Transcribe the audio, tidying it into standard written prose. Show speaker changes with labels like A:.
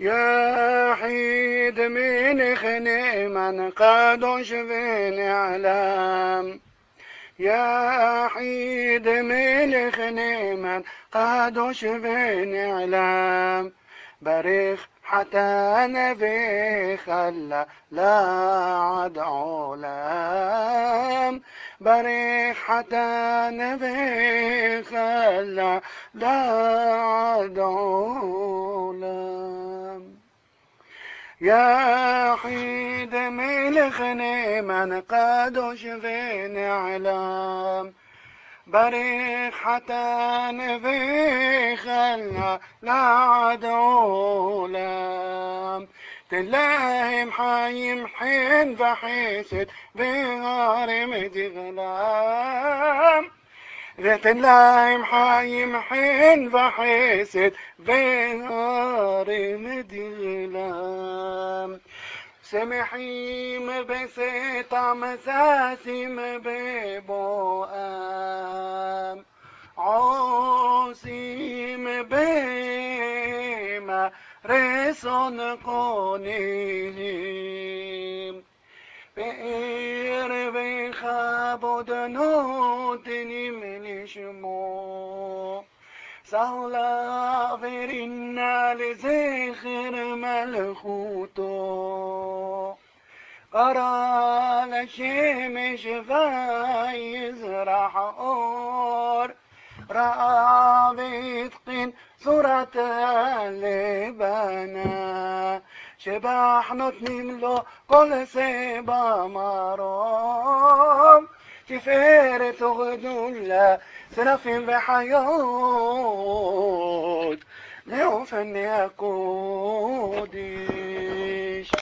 A: يا حيد من خني من قادوش بين علام. يا حيد من خني من قادوش بين علام. بريخ حتى نبي خلا لا عد علام. بريخ حتى نبي خلا لا عد علام. يا حيد ملخني من قادوش فين علام. بريخ حتى نبي خلنا لا عدولام. تلاهم حايم حين بحيسد بغارم غلام. تلاهم حايم حين بحيسد بغارم غلام. سمحيم بسيطة مساسم ببوام. عوسيم بما رسون قونيم. بئر بخابد نوتني من شمو. سهلا فرنا لزخر ملخوتو. قرا الشمس فيزرع اور. رأى بيتقن صورة اللبنة. شباح نتنم له قل سيبا مرام. تفير تغدولا سنفين بحياة. ليوفن يكون